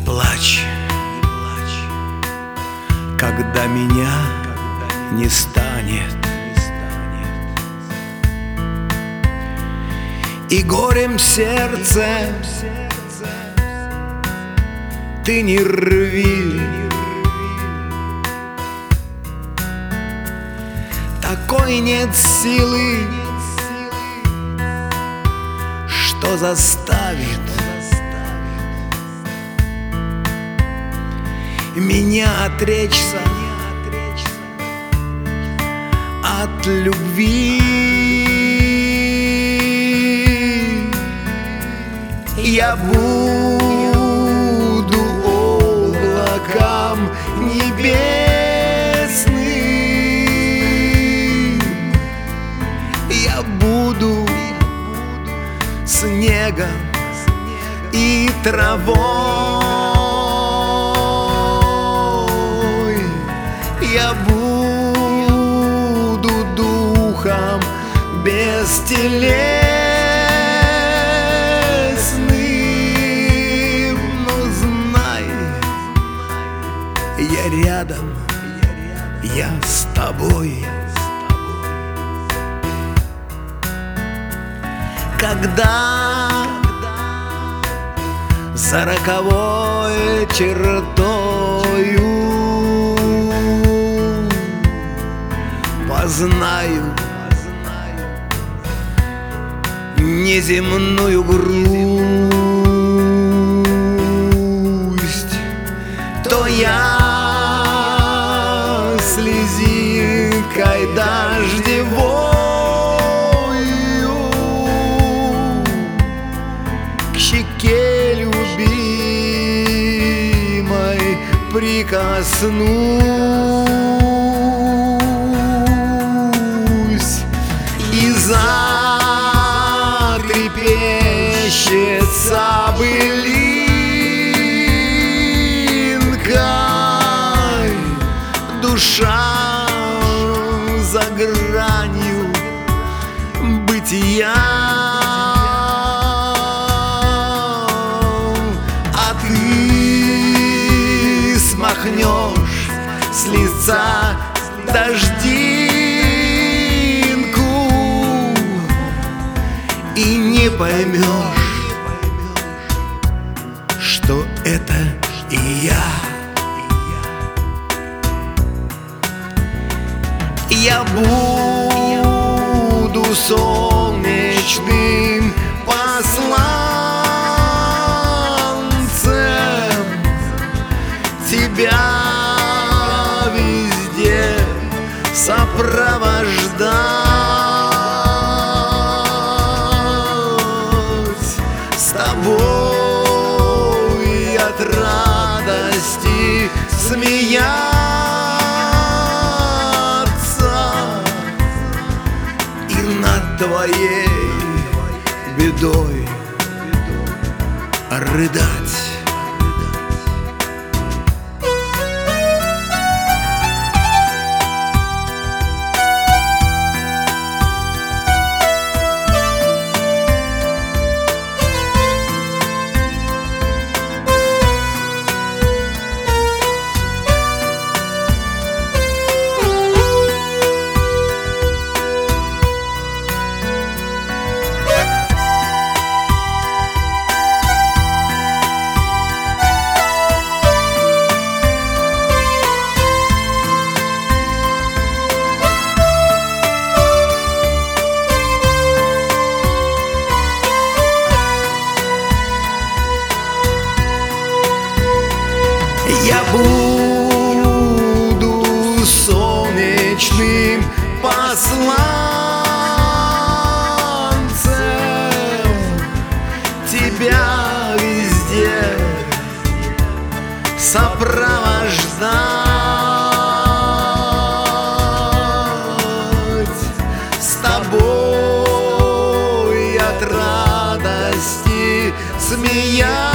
плачь, когда меня не станет, и горем сердце ты не рви. Такой нет силы, что заставит меня отречься от любви. Я буду облаком небесным, я буду снегом и травой, я буду духом бестелесным. Но знай, я рядом, я с тобой. Когда за роковой чертою познаю неземную грусть, то я слезинкой дождевою к щеке любимой прикоснусь, и затрепещется былинкой душа за гранью бытия. А ты смахнешь с лица дождинку и не поймешь, что это и я. Я буду солнечным посланцем, тебя везде сопровождать, с тобой от радости смеяться и над твоей бедой рыдать. Я буду солнечным посланцем, тебя везде сопровождать, с тобой от радости смеяться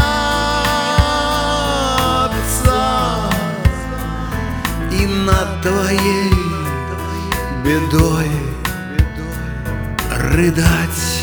и над твоей бедой рыдать.